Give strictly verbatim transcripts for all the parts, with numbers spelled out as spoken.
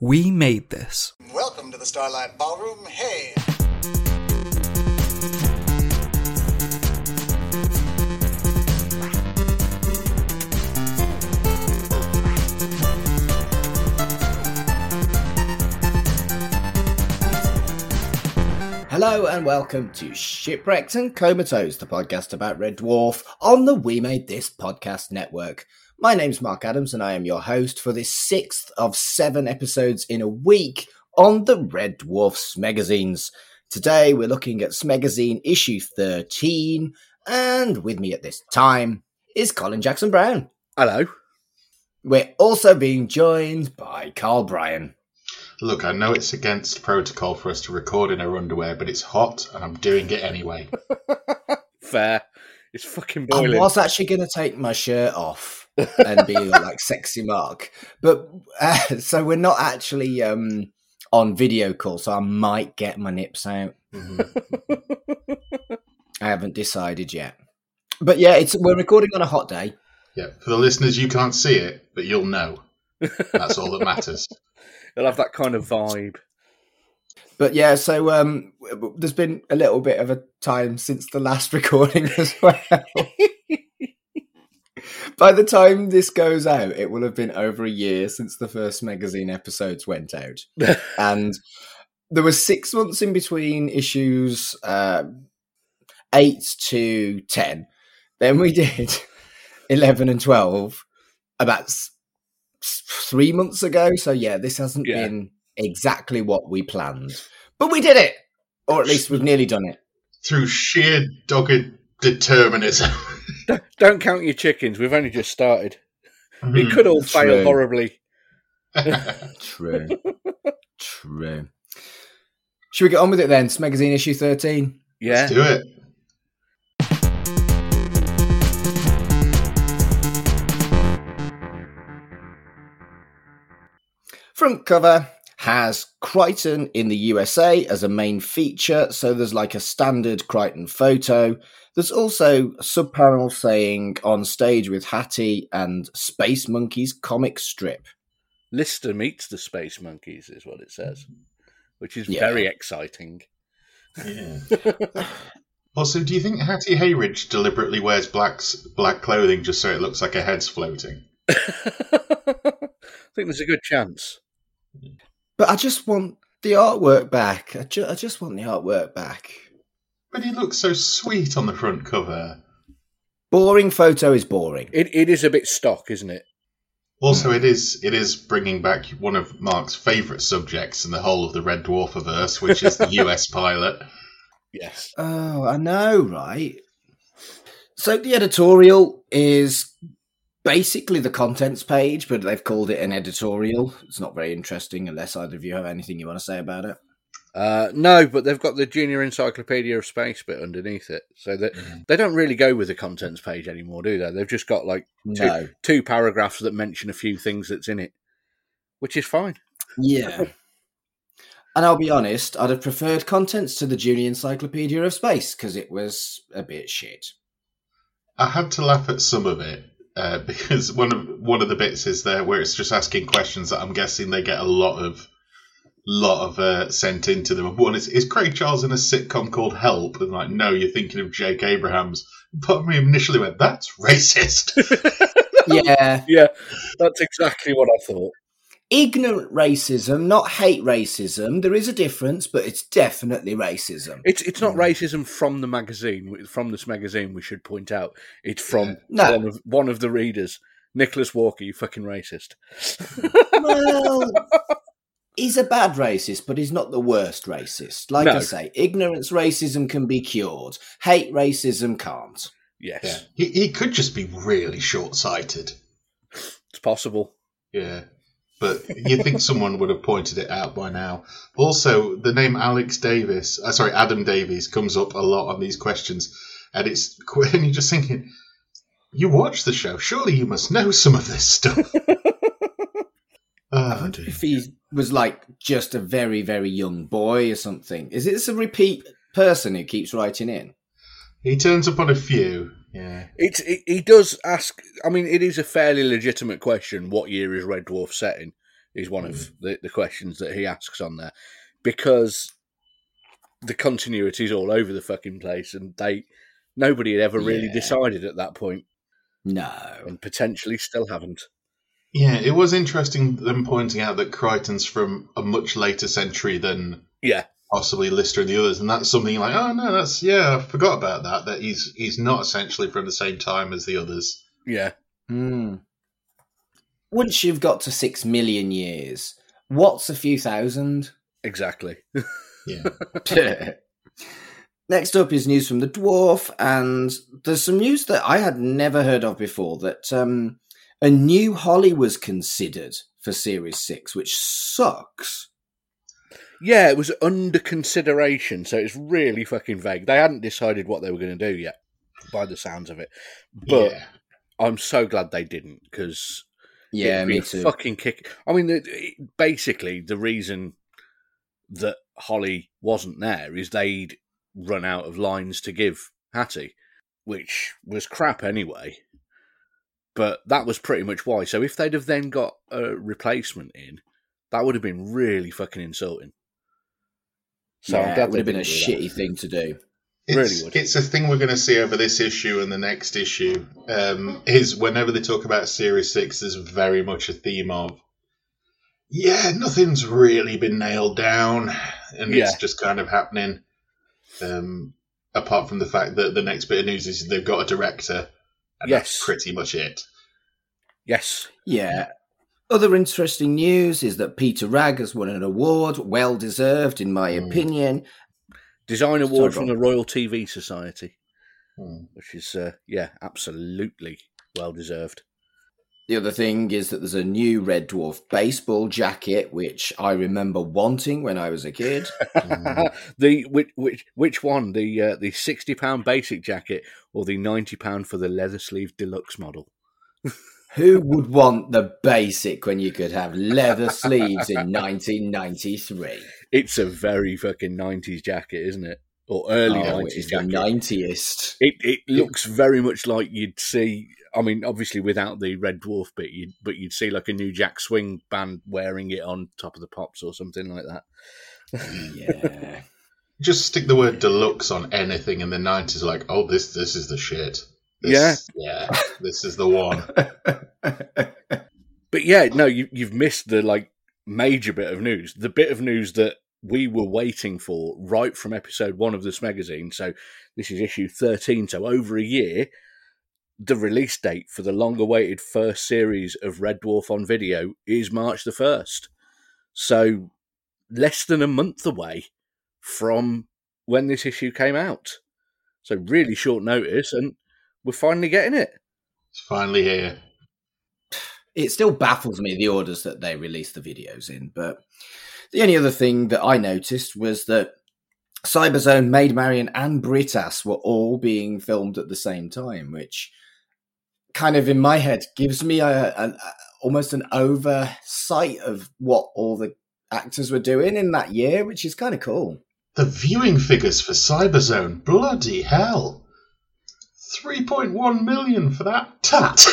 We made this. Welcome to the Starlight Ballroom. Hey! Hello and welcome to Shipwrecked and Comatose, the podcast about Red Dwarf on the We Made This podcast network. My name's Mark Adams and I am your host for this sixth of seven episodes in a week on the Red Dwarf Smegazines. Today we're looking at Smegazine issue thirteen, and with me at this time is Colin Jackson Brown. Hello. We're also being joined by Carl Bryan. Look, I know it's against protocol for us to record in our underwear, but it's hot and I'm doing it anyway. Fair. It's fucking boiling. I was actually going to take my shirt off and be like sexy Mark, but uh, so we're not actually um, on video call, so I might get my nips out. Mm-hmm. I haven't decided yet, but yeah, it's we're recording on a hot day. Yeah, for the listeners, you can't see it, but you'll know. That's all that matters. It'll have that kind of vibe. But yeah, so um, there's been a little bit of a time since the last recording as well. By the time this goes out, it will have been over a year since the first magazine episodes went out. And there were six months in between issues uh, eight to ten. Then we did eleven and twelve about s- three months ago. So yeah, this hasn't yeah. been exactly what we planned. But we did it! Or at least we've nearly done it. Through sheer dogged determinism. don't, don't count your chickens. We've only just started. Mm, it could all true. fail horribly. True. True. Should we get on with it then? Smegazine issue thirteen? Yeah. Let's do it. Front cover has Crichton in the U S A as a main feature, so there's like a standard Crichton photo. There's also a subpanel saying on stage with Hattie and Space Monkeys comic strip. Lister meets the Space Monkeys is what it says, which is yeah. very exciting. Yeah. Also, do you think Hattie Hayridge deliberately wears black, black clothing just so it looks like her head's floating? I think there's a good chance. But I just want the artwork back. I, ju- I just want the artwork back. But he looks so sweet on the front cover. Boring photo is boring. It It is a bit stock, isn't it? Also, it is it is bringing back one of Mark's favourite subjects in the whole of the Red Dwarfiverse, which is the U S pilot. Yes. Oh, I know, right? So the editorial is basically the contents page, but they've called it an editorial. It's not very interesting unless either of you have anything you want to say about it. Uh, no, but they've got the Junior Encyclopedia of Space bit underneath it. So that mm. they don't really go with the contents page anymore, do they? They've just got like two, no. two paragraphs that mention a few things that's in it, which is fine. Yeah. And I'll be honest, I'd have preferred contents to the Junior Encyclopedia of Space because it was a bit shit. I had to laugh at some of it. Uh, because one of one of the bits is there where it's just asking questions that I'm guessing they get a lot of lot of uh, sent into them. One is, is Craig Charles in a sitcom called Help? And like, no, you're thinking of Jake Abrahams. Part of me initially went, that's racist. yeah, yeah, that's exactly what I thought. Ignorant racism, not hate racism. There is a difference, but it's definitely racism. It's it's not racism from the magazine, from this magazine, we should point out. It's from no. one of one of the readers. Nicholas Walker, you fucking racist. Well, he's a bad racist, but he's not the worst racist. Like no. I say, ignorance racism can be cured. Hate racism can't. Yes. Yeah. He, he could just be really short-sighted. It's possible. Yeah. But you think someone would have pointed it out by now. Also, the name Alex Davis, uh, sorry, Adam Davies, comes up a lot on these questions. And it's and you're just thinking, you watch the show, surely you must know some of this stuff. I wonder if he was like just a very, very young boy or something. Is this a repeat person who keeps writing in? He turns up on a few. Yeah, it's it, he does ask. I mean, it is a fairly legitimate question. What year is Red Dwarf set in? is one of the, the questions that he asks on there, because the continuity is all over the fucking place, and they nobody had ever really Yeah. decided at that point, No. and potentially still haven't. Yeah, it was interesting them pointing out that Crichton's from a much later century than Yeah, possibly Lister and the others, and that's something like, oh no, that's yeah, I forgot about that. That he's he's not essentially from the same time as the others. yeah. Hmm. Once you've got to six million years, what's a few thousand? Exactly. Yeah, Next up is news from the Dwarf, and there's some news that I had never heard of before, that um, a new Holly was considered for Series six, which sucks. Yeah, it was under consideration, so it's really fucking vague. They hadn't decided what they were going to do yet, by the sounds of it. But yeah. I'm so glad they didn't, because Yeah, it'd me be a too. fucking kick. I mean, the, it- basically, the reason that Holly wasn't there is they'd run out of lines to give Hattie, which was crap anyway. But that was pretty much why. So if they'd have then got a replacement in, that would have been really fucking insulting. So I'm yeah, glad it would they have been a didn't do that. shitty thing to do. It's, Really would. it's a thing we're going to see over this issue and the next issue. Um, is whenever they talk about Series six, there's very much a theme of, yeah, nothing's really been nailed down, and Yeah. it's just kind of happening. Um, apart from the fact that the next bit of news is they've got a director, and Yes. that's pretty much it. Yes. Yeah. Other interesting news is that Peter Ragg has won an award, well deserved in my Mm. opinion. Design award Sorry, from the Royal T V Society, Hmm. which is, uh, yeah, absolutely well deserved. The other thing is that there's a new Red Dwarf baseball jacket, which I remember wanting when I was a kid. the which which which one? The uh, the sixty pound basic jacket or the ninety pound for the leather sleeve deluxe model? Who would want the basic when you could have leather sleeves in nineteen ninety-three? It's a very fucking nineties jacket, isn't it? Or early Oh, nineties it's the jacket. ninetiest. It it looks very much like you'd see. I mean, obviously without the Red Dwarf bit, you'd, but you'd see like a New Jack Swing band wearing it on Top of the Pops or something like that. Yeah. Just stick the word deluxe on anything in the nineties, like, oh, this this is the shit. This, yeah, this is the one. But yeah, no, you, you've missed the like major bit of news. The bit of news that we were waiting for right from episode one of this magazine. So this is issue thirteen, so over a year. The release date for the long-awaited first series of Red Dwarf on video is March the first. So less than a month away from when this issue came out. So really short notice, and we're finally getting it. It's finally here. It still baffles me, the orders that they release the videos in, but the only other thing that I noticed was that Cyberzone, Maid Marian, and Britas were all being filmed at the same time, which kind of in my head gives me a, a, a almost an oversight of what all the actors were doing in that year, which is kind of cool. The viewing figures for Cyberzone, bloody hell. three point one million for that tat.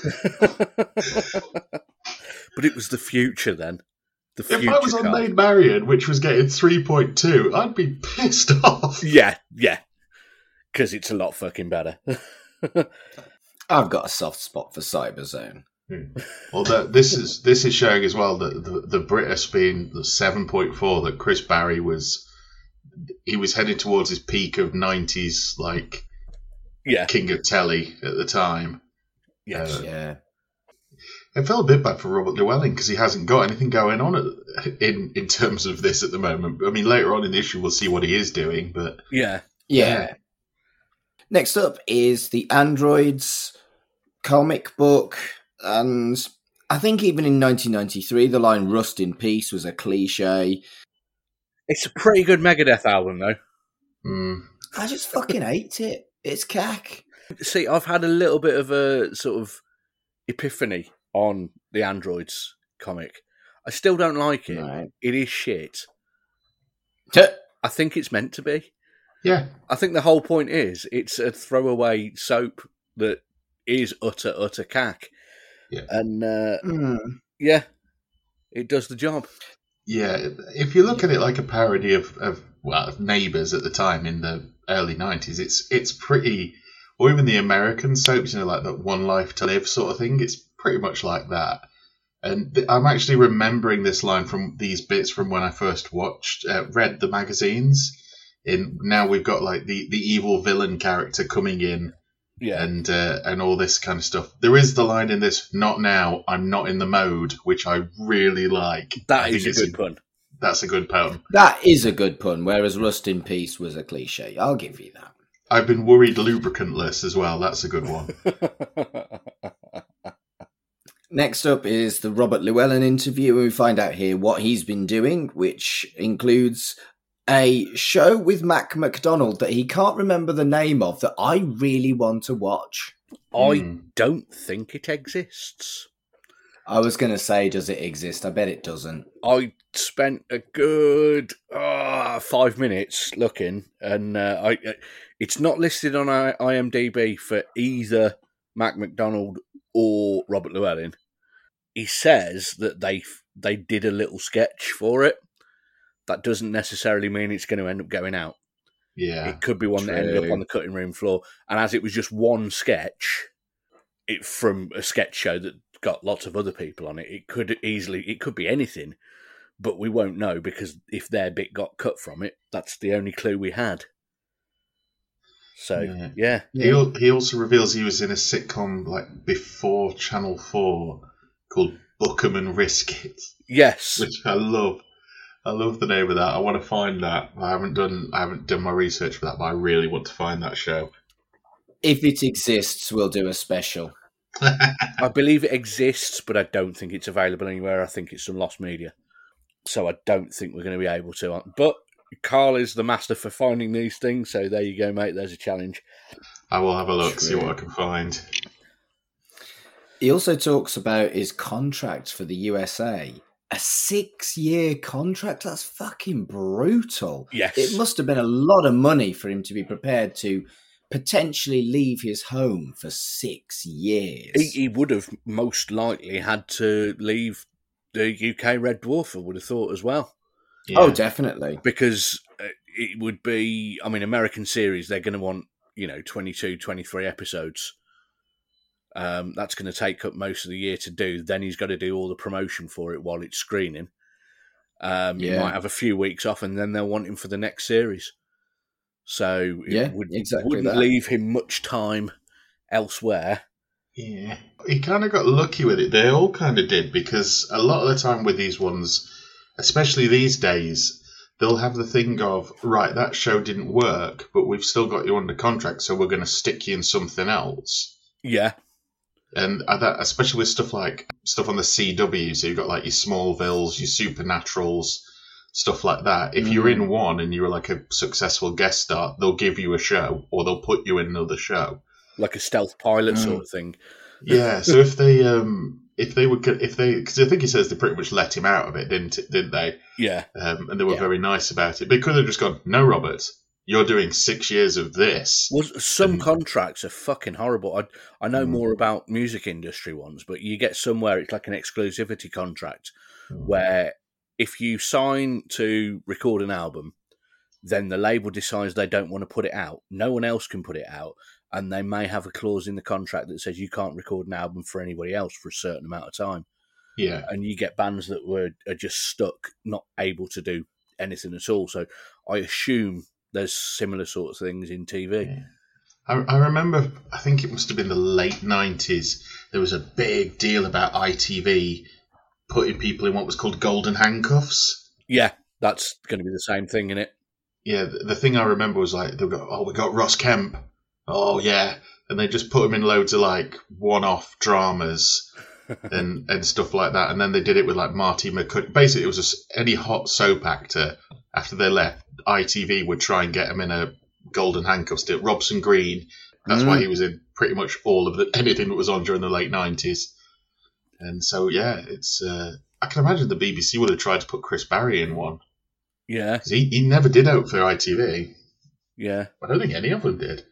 But it was the future then. The If future I was on car. Maid Marian, which was getting three point two, I'd be pissed off. Yeah, yeah. Because it's a lot fucking better. I've got a soft spot for Cyberzone. Although this is this is showing as well that the, the British being the seven point four, that Chris Barry was he was heading towards his peak of nineties, like Yeah. King of Telly at the time. Yes. Uh, Yeah. It felt a bit bad for Robert Llewellyn because he hasn't got anything going on at, in in terms of this at the moment. I mean, later on in the issue, we'll see what he is doing, but Yeah. Yeah. Next up is the Androids comic book, and I think even in nineteen ninety-three, the line "Rust in Peace" was a cliche. It's a pretty good Megadeth album, though. mm, I just fucking hate it. It's cack. See, I've had a little bit of a sort of epiphany on the Androids comic. I still don't like it. Right. It is shit. Tuh. I think it's meant to be. yeah, I think the whole point is it's a throwaway soap that is utter, utter cack. Yeah. And, uh, Mm. yeah, it does the job. Yeah, if you look at it like a parody of, of well, of Neighbours at the time in the early nineties, it's it's pretty, or even the American soaps, you know, like that One Life to Live sort of thing. It's pretty much like that. And th- I'm actually remembering this line from these bits from when I first watched, uh, read the magazines. In now we've got like the, the evil villain character coming in, Yeah. and uh, and all this kind of stuff. There is the line in this, "Not now, I'm not in the mode," which I really like. That I is think a it's good pun. That's a good poem. That is a good pun, whereas Rust in Peace was a cliche. I'll give you that. I've been worried lubricantless as well. That's a good one. Next up is the Robert Llewellyn interview, and we find out here what he's been doing, which includes a show with Mac McDonald that he can't remember the name of that I really want to watch. I Mm. don't think it exists. I was going to say, does it exist? I bet it doesn't. I spent a good uh, five minutes looking, and uh, I it's not listed on IMDb for either Mac McDonald or Robert Llewellyn. He says that they they did a little sketch for it. That doesn't necessarily mean it's going to end up going out. Yeah. It could be one that ended up True. on the cutting room floor. And as it was just one sketch, it from a sketch show that got lots of other people on it, it could easily, it could be anything, but we won't know because if their bit got cut from it, that's the only clue we had. So, Yeah. yeah. He al- he also reveals he was in a sitcom like before Channel four called Buckham and Riskett, Yes. which I love. I love the name of that. I want to find that. I haven't done I haven't done my research for that, but I really want to find that show. If it exists, we'll do a special. I believe it exists, but I don't think it's available anywhere. I think it's some lost media. So I don't think we're going to be able to. But Carl is the master for finding these things, so there you go, mate. There's a challenge. I will have a look, see True. what I can find. He also talks about his contract for the U S A. A six-year contract? That's fucking brutal. Yes. It must have been a lot of money for him to be prepared to potentially leave his home for six years. He, he would have most likely had to leave the U K Red Dwarf, I would have thought as well. Yeah. Oh, definitely. Because uh, it would be, I mean, American series, they're going to want, you know, twenty-two, twenty-three episodes. Um, that's going to take up most of the year to do. Then he's got to do all the promotion for it while it's screening. Um, Yeah. He might have a few weeks off, and then they'll want him for the next series. So it Yeah, would, exactly wouldn't that. leave him much time elsewhere. Yeah, he kind of got lucky with it. They all kind of did, because a lot of the time with these ones, especially these days, they'll have the thing of, right, that show didn't work, but we've still got you under contract, so we're going to stick you in something else. Yeah, And uh, that, especially with stuff like stuff on the C W, so you've got like your Smallvilles, your Supernaturals, stuff like that. If you're in one and you're like a successful guest star, they'll give you a show, or they'll put you in another show. like a stealth pilot Mm. sort of thing. Yeah, so if they um if they would if they because I think he says they pretty much let him out of it, didn't it, didn't they? Yeah, Um, and they were Yeah. very nice about it. They could have just gone, no, Robert, you're doing six years of this. well, some And- contracts are fucking horrible. I I know Mm. more about music industry ones, but you get somewhere it's like an exclusivity contract where if you sign to record an album, then the label decides they don't want to put it out. No one else can put it out, and they may have a clause in the contract that says you can't record an album for anybody else for a certain amount of time. Yeah, And you get bands that were are just stuck, not able to do anything at all. So I assume there's similar sorts of things in T V. Yeah. I, I remember, I think it must have been the late nineties, there was a big deal about I T V putting people in what was called golden handcuffs. Yeah, that's going to be the same thing, innit? Yeah, the, the thing I remember was like, they'll go, oh, we got Ross Kemp. Oh, yeah. And they just put him in loads of like one-off dramas and, and stuff like that. And then they did it with like Marty McCutcheon. Basically, it was just any hot soap actor after they left, I T V would try and get him in a golden handcuffs deal. Robson Green, that's Mm. why he was in pretty much all of the, anything that was on during the late nineties. And so, yeah, it's. Uh, I can imagine the B B C would have tried to put Chris Barry in one. Yeah, 'Cause he, he never did out for I T V. yeah. I don't think any of them did.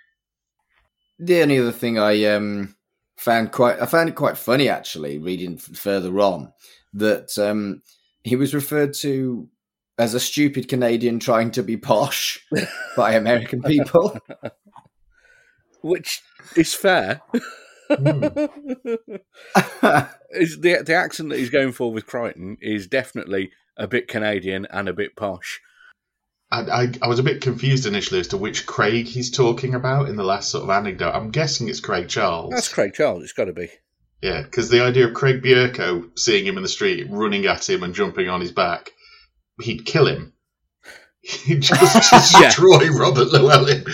The only other thing I um, found quite, I found it quite funny actually, reading f- further on, that um, he was referred to as a stupid Canadian trying to be posh by American people. Which is fair. Mm. Is the the accent that he's going for with Crichton is definitely a bit Canadian and a bit posh. I, I, I was a bit confused initially as to which Craig he's talking about in the last sort of anecdote. I'm guessing it's Craig Charles. That's Craig Charles, it's got to be. Yeah, because the idea of Craig Bierko seeing him in the street, running at him and jumping on his back, he'd kill him. He'd just destroy Robert Llewellyn.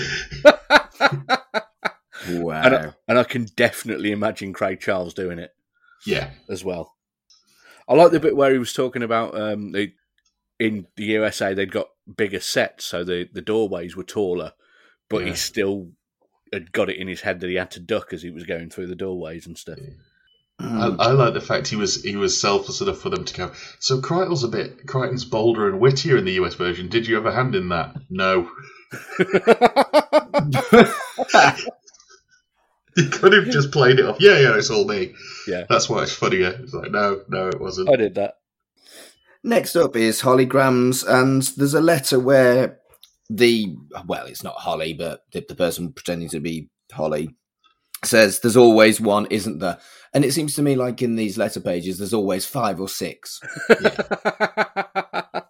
Wow. And I, and I can definitely imagine Craig Charles doing it. Yeah. As well. I like the bit where he was talking about um, the, in the U S A they'd got bigger sets, so the, the doorways were taller, but Yeah. he still had got it in his head that he had to duck as he was going through the doorways and stuff. I, I like the fact he was he was selfless enough for them to go, so Crichton's a bit, Crichton's bolder and wittier in the U S version. Did you have a hand in that? No. He could have just played it off. Yeah, yeah, it's all me. Yeah. That's why it's funnier. It's like, no, no, it wasn't. I did that. Next up is holograms, and there's a letter where the, well, it's not Holly, but the, the person pretending to be Holly says, there's always one, isn't there? And it seems to me like in these letter pages, there's always five or six. Yeah.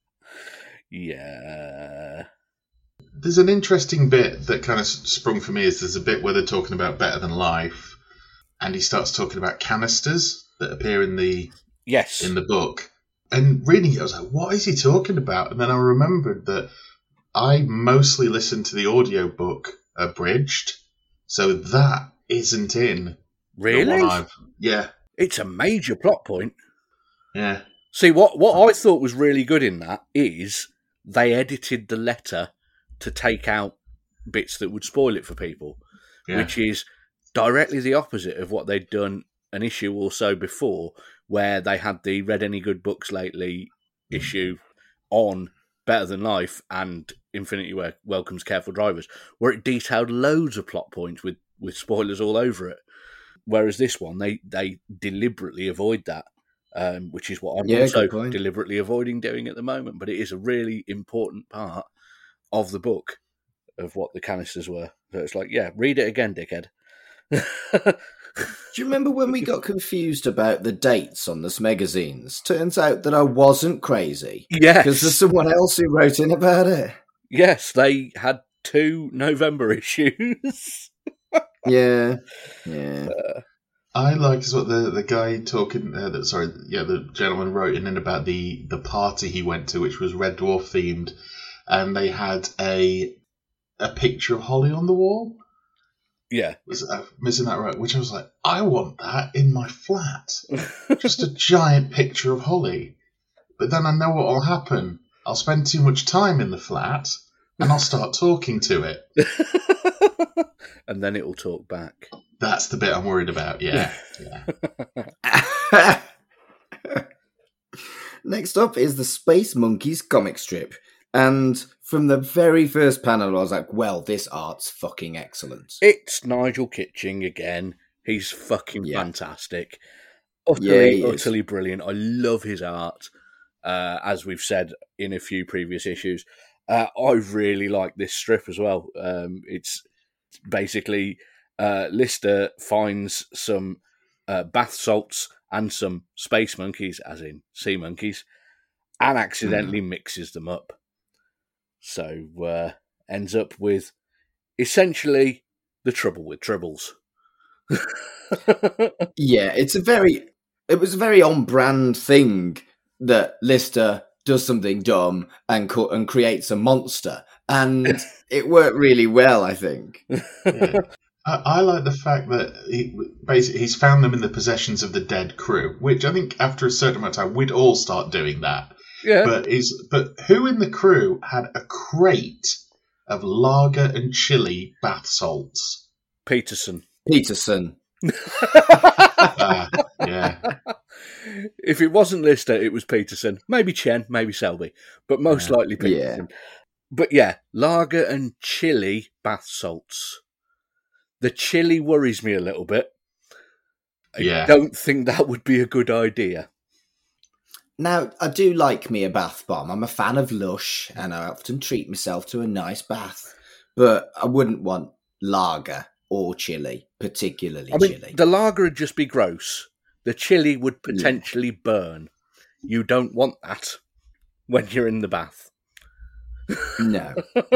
Yeah. There's an interesting bit that kind of sprung for me is there's a bit where they're talking about Better Than Life, and he starts talking about canisters that appear in the Yes. in the book. And reading it, I was like, what is he talking about? And then I remembered that I mostly listened to the audiobook abridged, so that isn't in the Really? one I've... Yeah, It's a major plot point. yeah. See, what, what I thought was really good in that is they edited the letter to take out bits that would spoil it for people, Yeah. which is directly the opposite of what they'd done an issue or so before, where they had the Read Any Good Books Lately issue on Better Than Life and Infinity Wel- Welcomes Careful Drivers, where it detailed loads of plot points with, with spoilers all over it. Whereas this one, they, they deliberately avoid that, um, which is what I'm Yeah, also good point. deliberately avoiding doing at the moment. But it is a really important part of the book of what the canisters were. So it's like, yeah, read it again, dickhead. Do you remember when we got confused about the dates on the Smegazines? Turns out that I wasn't crazy. Yes. Because there's someone else who wrote in about it. Yes, they had two November issues. Yeah. Yeah. I like is what the, the guy talking, uh, the, sorry, yeah, the gentleman wrote in, in about the, the party he went to, which was Red Dwarf themed, and they had a a picture of Holly on the wall. Yeah. Was uh, missing that right? Which I was like, I want that in my flat. Just a giant picture of Holly. But then I know what will happen. I'll spend too much time in the flat, and I'll start talking to it. And then it will talk back. That's the bit I'm worried about. Yeah, yeah. Next up is the Space Monkeys comic strip. And from the very first panel, I was like, well, this art's fucking excellent. It's Nigel Kitching again. He's fucking Yeah. fantastic. Yeah, Utterly, he is. utterly brilliant. I love his art, uh, as we've said in a few previous issues. Uh, I really like this strip as well. Um, it's basically uh, Lister finds some uh, bath salts and some space monkeys, as in sea monkeys, and accidentally Hmm. mixes them up. So uh, ends up with essentially the trouble with tribbles. Yeah, it's a very, it was a very on-brand thing that Lister does something dumb and co- and creates a monster, and it worked really well, I think. Yeah. I, I like the fact that he basically he's found them in the possessions of the dead crew, which I think after a certain amount of time we'd all start doing that. Yeah. But is but who in the crew had a crate of lager and chili bath salts? Peterson. Peterson. Uh, yeah, If it wasn't Lister, it was Peterson. Maybe Chen, maybe Selby, but most Yeah. likely Peterson. But yeah, lager and chili bath salts. The chili worries me a little bit. I Yeah. don't think that would be a good idea. Now, I do like me a bath bomb. I'm a fan of Lush, and I often treat myself to a nice bath. But I wouldn't want lager or chili, particularly I mean, chili. the lager would just be gross. The chili would potentially yeah. burn. You don't want that when you're in the bath. No.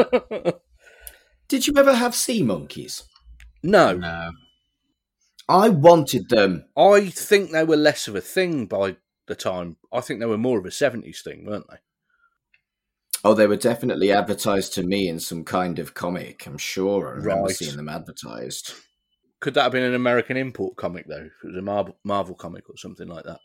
Did you ever have sea monkeys? No. No. I wanted them. I think they were less of a thing by the time. I think they were more of a seventies thing, weren't they? Oh, they were definitely advertised to me in some kind of comic. I'm sure I remember Right. seeing them advertised. Could that have been an American import comic, though? If it was a Marvel, Marvel comic or something like that?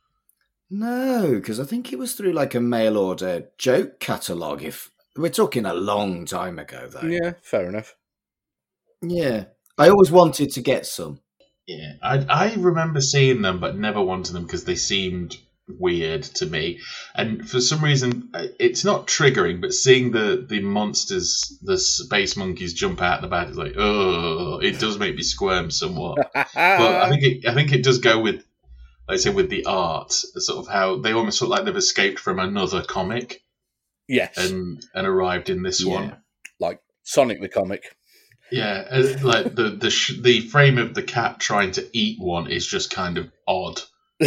No, because I think it was through like a mail order joke catalogue. If we're talking a long time ago, though. Yeah, fair enough. Yeah. I always wanted to get some. Yeah, I I remember seeing them, but never wanted them because they seemed weird to me. And for some reason, it's not triggering, but seeing the, the monsters, the space monkeys jump out the back is like, oh, it does make me squirm somewhat. But I think it I think it does go with, like I say, with the art, sort of how they almost look like they've escaped from another comic Yes. and and arrived in this Yeah. one. Like Sonic the comic. Yeah, uh, like the the sh- the frame of the cat trying to eat one is just kind of odd.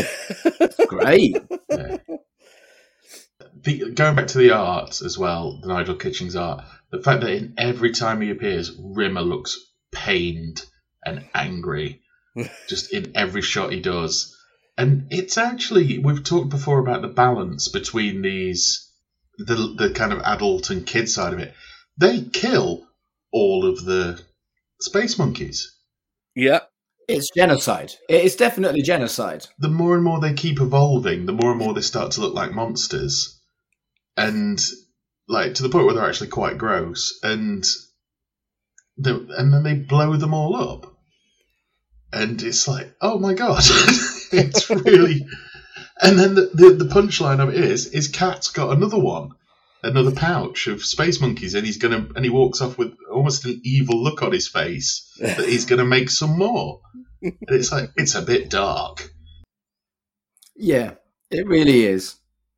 Great. Yeah. The, going back to the art as well, the Nigel Kitchings art, the fact that in every time he appears, Rimmer looks pained and angry, just in every shot he does. And it's actually, we've talked before about the balance between these, the the kind of adult and kid side of it. They kill all of the space monkeys. Yeah. It's genocide. It is definitely genocide. The more and more they keep evolving, the more and more they start to look like monsters. And like to the point where they're actually quite gross. And the, and then they blow them all up. And it's like, oh my god. It's really... And then the, the, the punchline of it is, is Cat's got another one. Another pouch of space monkeys, and he's gonna and he walks off with almost an evil look on his face that he's gonna make some more. And it's like it's a bit dark. Yeah, it really is.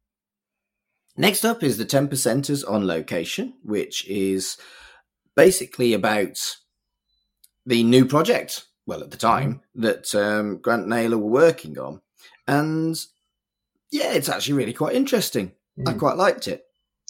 Next up is the ten percenters on location, which is basically about the new project, well, at the time, that um, Grant Naylor were working on. And yeah, it's actually really quite interesting. Mm. I quite liked it.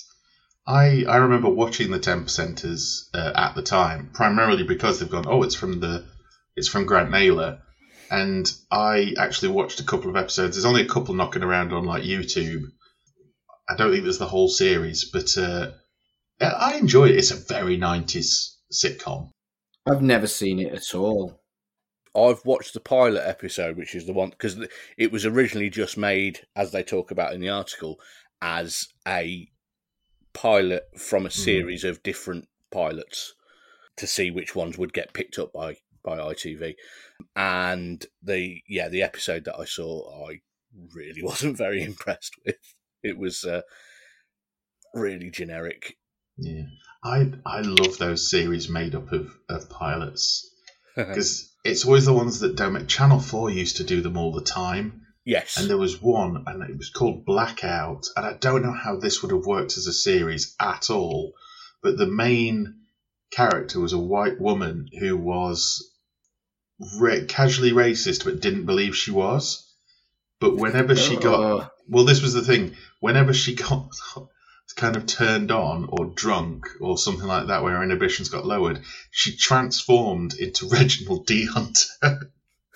I, I remember watching the ten percenters uh, at the time, primarily because they've gone, oh, it's from the it's from Grant Naylor, and I actually watched a couple of episodes. There's only a couple knocking around on like YouTube. I don't think there's the whole series, but uh, I enjoyed it. It's a very nineties sitcom. I've never seen it at all. I've watched the pilot episode, which is the one because it was originally just made, as they talk about in the article, as a pilot from a series mm. of different pilots to see which ones would get picked up by, by I T V. And the yeah, the episode that I saw, I really wasn't very impressed with. It was uh, really generic. Yeah, I I love those series made up of, of pilots because it's always the ones that don't make. Channel four used to do them all the time. Yes. And there was one, and it was called Blackout, and I don't know how this would have worked as a series at all, but the main character was a white woman who was ra- casually racist but didn't believe she was. But whenever she got... Well, this was the thing. Whenever she got kind of turned on or drunk or something like that where her inhibitions got lowered, she transformed into Reginald D. Hunter.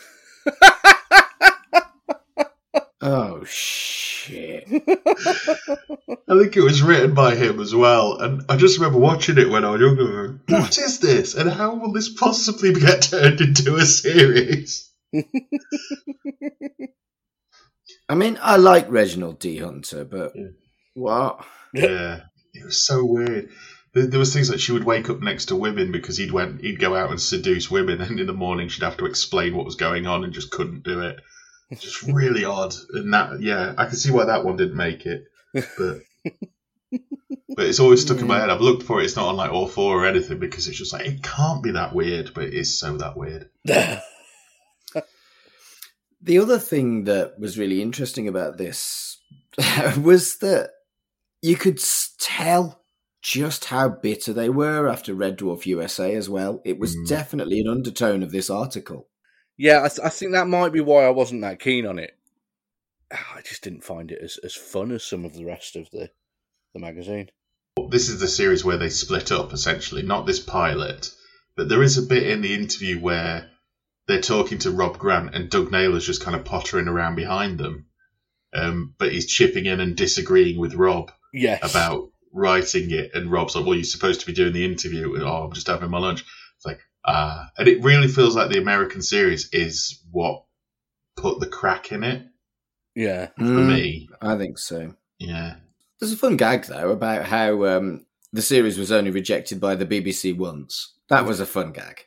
Oh, shit. I think it was written by him as well. And I just remember watching it when I was younger. What is this? And how will this possibly get turned into a series? I mean, I like Reginald D. Hunter, but yeah. what? Yeah, it was so weird. There, there was things like she would wake up next to women because he'd went, he'd go out and seduce women, and in the morning she'd have to explain what was going on and just couldn't do it. Just really odd. And that, yeah, I can see why that one didn't make it. But but it's always stuck yeah. in my head. I've looked for it. It's not on like all four or anything because it's just like, it can't be that weird, but it is so that weird. The other thing that was really interesting about this was that you could tell just how bitter they were after Red Dwarf U S A as well. It was Mm. definitely an undertone of this article. Yeah, I, th- I think that might be why I wasn't that keen on it. I just didn't find it as, as fun as some of the rest of the, the magazine. This is the series where they split up, essentially, not this pilot. But there is a bit in the interview where they're talking to Rob Grant and Doug Naylor's just kind of pottering around behind them. Um, but he's chipping in and disagreeing with Rob Yes. about writing it. And Rob's like, well, you're supposed to be doing the interview. And, oh, I'm just having my lunch. It's like, ah. And it really feels like the American series is what put the crack in it Yeah. for Mm, me. I think so. Yeah. There's a fun gag, though, about how um, the series was only rejected by the B B C once. That was a fun gag.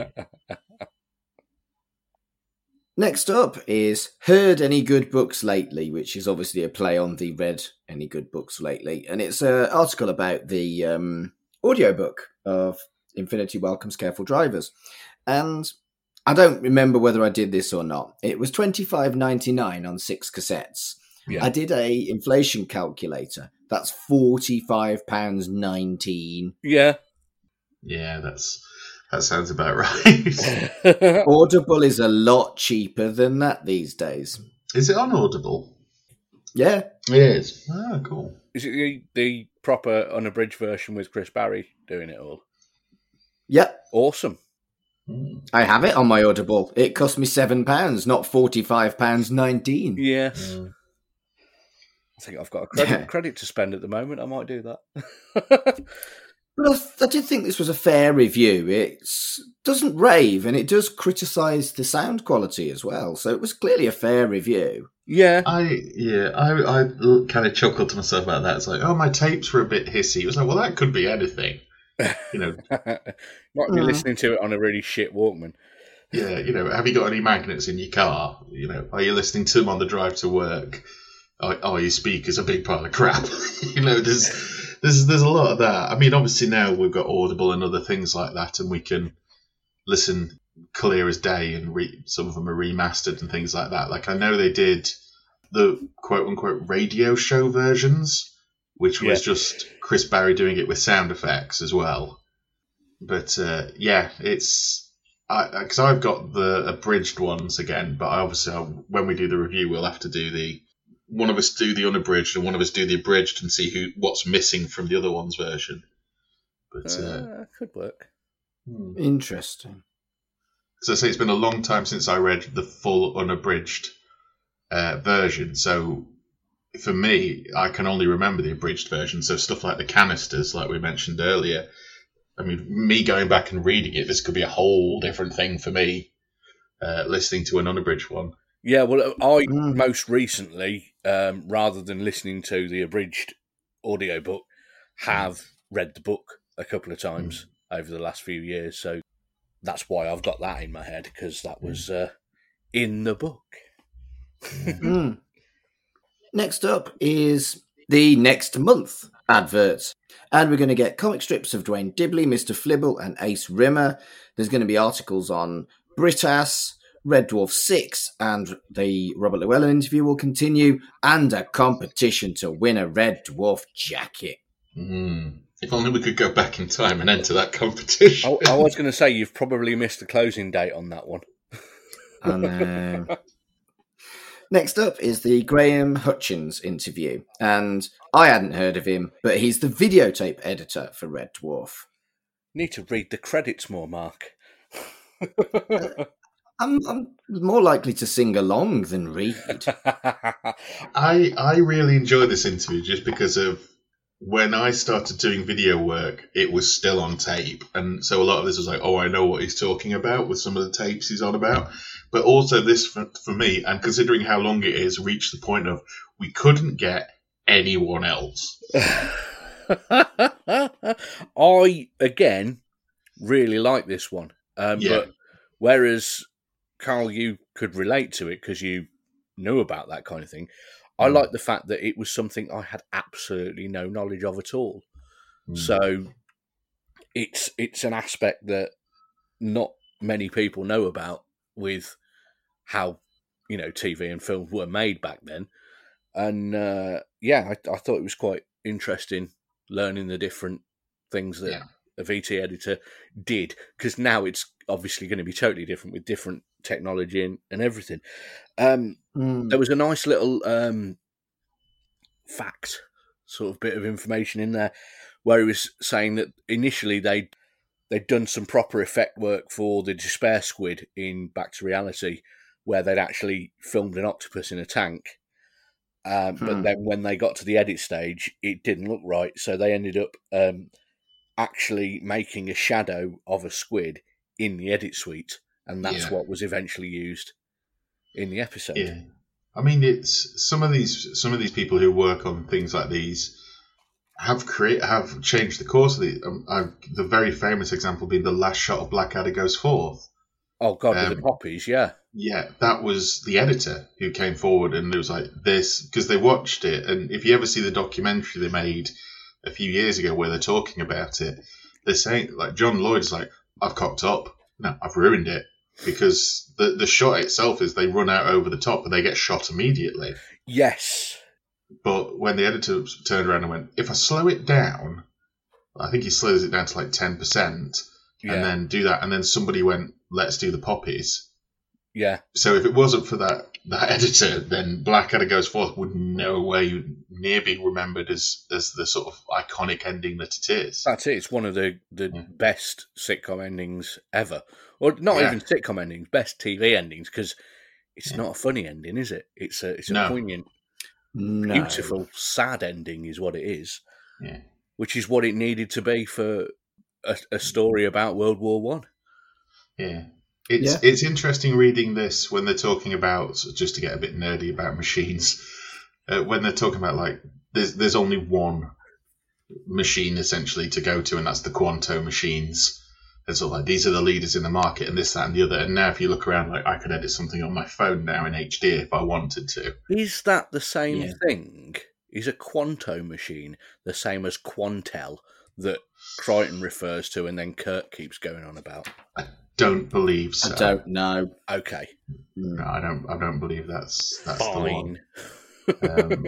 Next up is Heard Any Good Books Lately, which is obviously a play on the Read Any Good Books Lately. And it's an article about the um, audiobook of Infinity Welcomes Careful Drivers. And I don't remember whether I did this or not. It was twenty-five ninety-nine on six cassettes. Yeah. I did a inflation calculator. That's forty-five pounds nineteen. Yeah. Yeah, that's that sounds about right. Audible is a lot cheaper than that these days. Is it on Audible? Yeah. It is. Ah, cool. Is it the, the proper unabridged version with Chris Barry doing it all? Yep. Awesome. Mm. I have it on my Audible. It cost me seven pounds, not forty-five pounds nineteen. Yes. Mm. I think I've got a credit, Yeah. credit to spend at the moment. I might do that. But I, th- I did think this was a fair review. It doesn't rave, and it does criticise the sound quality as well. So it was clearly a fair review. Yeah. I yeah, I I kind of chuckled to myself about that. It's like, oh, my tapes were a bit hissy. It was like, well, that could be anything, you know. Might be Mm. listening to it on a really shit Walkman. Yeah, you know. Have you got any magnets in your car? You know, are you listening to them on the drive to work? Oh, oh your speaker's a big pile of crap. you know, there's there's there's a lot of that. I mean, obviously now we've got Audible and other things like that, and we can listen clear as day, and re- some of them are remastered and things like that. Like I know they did the quote unquote radio show versions, which was Yeah. just Chris Barry doing it with sound effects as well. But uh, yeah, it's because I've got the abridged ones again, but I obviously I'll, when we do the review, we'll have to do the one of us do the unabridged and one of us do the abridged and see who what's missing from the other one's version. But uh, Uh, could work. hmm. Interesting. So I say it's been a long time since I read the full unabridged uh, version. So for me, I can only remember the abridged version. So stuff like the canisters, like we mentioned earlier. I mean, me going back and reading it, this could be a whole different thing for me. Uh, listening to an unabridged one. Yeah, well, I Mm. most recently, um, rather than listening to the abridged audiobook, have read the book a couple of times over the last few years. So that's why I've got that in my head, because that was uh, in the book. Mm. Next up is the next month adverts. And we're going to get comic strips of Dwayne Dibley, Mister Flibble, and Ace Rimmer. There's going to be articles on Britas, Red Dwarf six, and the Robert Llewellyn interview will continue, and a competition to win a Red Dwarf jacket. Mm. If only we could go back in time and enter that competition. I, I was going to say, you've probably missed the closing date on that one. And uh, next up is the Graham Hutchins interview, and I hadn't heard of him, but he's the videotape editor for Red Dwarf. Need to read the credits more, Mark. I'm, I'm more likely to sing along than read. I I really enjoyed this interview just because of when I started doing video work, it was still on tape, and so a lot of this was like, oh, I know what he's talking about with some of the tapes he's on about. But also this for, for me, and considering how long it is, reached the point of we couldn't get anyone else. I, again, really like this one. Um, Yeah. But whereas, Carl, you could relate to it because you knew about that kind of thing, I Mm. like the fact that it was something I had absolutely no knowledge of at all. Mm. So it's it's an aspect that not many people know about with how, you know, T V and film were made back then. And uh, yeah, I, I thought it was quite interesting learning the different things that Yeah. a V T editor did, because now it's obviously going to be totally different with different technology and, and everything. Um, Mm. There was a nice little um, fact, sort of bit of information in there, where he was saying that initially they'd, they'd done some proper effect work for the Despair Squid in Back to Reality, where they'd actually filmed an octopus in a tank. Um, Hmm. But then when they got to the edit stage, it didn't look right. So they ended up um, actually making a shadow of a squid in the edit suite. And that's Yeah. what was eventually used in the episode. Yeah, I mean, it's some of these some of these people who work on things like these have create have changed the course of the. Um, I've, the very famous example being the last shot of Blackadder Goes Forth. Oh, God, with Um, the poppies, yeah. Yeah, that was the editor who came forward and it was like this because they watched it. And if you ever see the documentary they made a few years ago where they're talking about it, they're saying like John Lloyd's like, "I've cocked up. No, I've ruined it." Because the the shot itself is they run out over the top and they get shot immediately. Yes. But when the editor turned around and went, if I slow it down, I think he slows it down to like ten percent Yeah. and then do that. And then somebody went, let's do the poppies. Yeah. So if it wasn't for that that editor, then Blackadder Goes Forth would no way near be remembered as, as the sort of iconic ending that it is. That's it. It's one of the, the Yeah. best sitcom endings ever. Or not Yeah. even sitcom endings, best T V endings, because it's Yeah. not a funny ending, is it? It's a it's a No. poignant, No. beautiful, sad ending is what it is, Yeah. which is what it needed to be for a, a story about World War One. Yeah. It's Yeah. it's interesting reading this when they're talking about, just to get a bit nerdy about machines, uh, when they're talking about like there's there's only one machine essentially to go to, and that's the Quanto machines. And so like these are the leaders in the market, and this, that, and the other. And now if you look around, like I could edit something on my phone now in H D if I wanted to. Is that the same Yeah. thing? Is a Quanto machine the same as Quantel that Crichton refers to and then Kurt keeps going on about? Don't believe so. I don't know. Okay, No, I don't. I don't believe that's that's the one. fine. Um,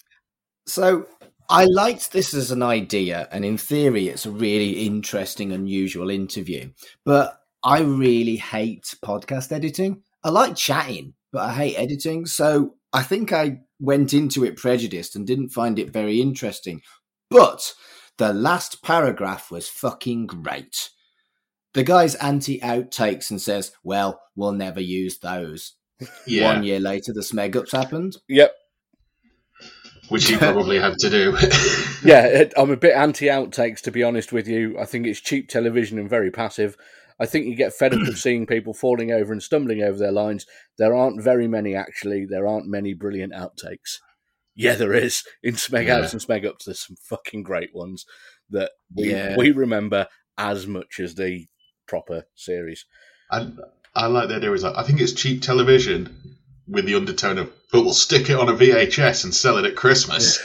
So I liked this as an idea, and in theory, it's a really interesting, unusual interview. But I really hate podcast editing. I like chatting, but I hate editing. So I think I went into it prejudiced and didn't find it very interesting. But the last paragraph was fucking great. The guy's anti-outtakes and says, well, we'll never use those. yeah, One year later, the Smeg-Ups happened. Yep. which he probably had to do. Yeah, I'm a bit anti-outtakes, to be honest with you. I think it's cheap television and very passive. I think you get fed up of seeing people falling over and stumbling over their lines. There aren't very many, actually. There aren't many brilliant outtakes. Yeah, there is. In Smeg Outs Yeah. and Smeg Ups, there's some fucking great ones that we, Yeah. we remember as much as the proper series. I, I like the idea. Is like I think it's cheap television with the undertone of, but we'll stick it on a V H S and sell it at Christmas.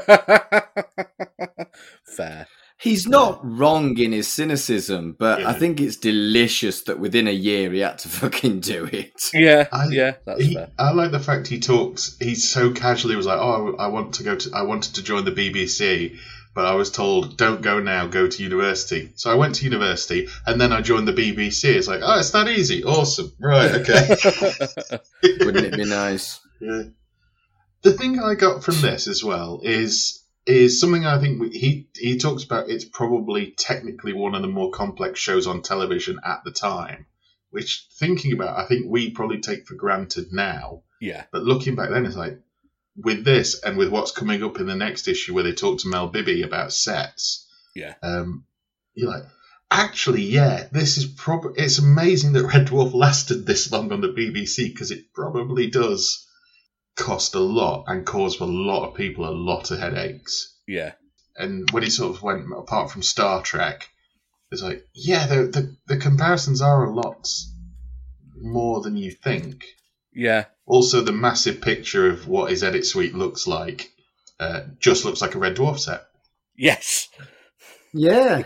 Fair. He's not wrong in his cynicism, but Yeah. I think it's delicious that within a year he had to fucking do it. Yeah, I- yeah, that's He, fair. I like the fact he talks. He so casually was like, "Oh, I want to go to. I wanted to join the B B C, but I was told don't go now. Go to university. So I went to university, and then I joined the B B C. It's like, oh, it's that easy. Awesome. Right. Okay. Wouldn't it be nice? Yeah. The thing I got from this as well is is something I think we, he he talks about. It's probably technically one of the more complex shows on television at the time. Which, thinking about, I think we probably take for granted now. Yeah, But looking back then, it's like with this and with what's coming up in the next issue, where they talk to Mel Bibby about sets. yeah. Um, you're like, actually, yeah, this is probably. It's amazing that Red Dwarf lasted this long on the B B C because it probably does cost a lot and cause a lot of people a lot of headaches. Yeah, And when he sort of went apart from Star Trek, it's like, yeah, the the, the comparisons are a lot more than you think. yeah. Also, the massive picture of what his edit suite looks like uh, just looks like a Red Dwarf set. Yes. Yeah.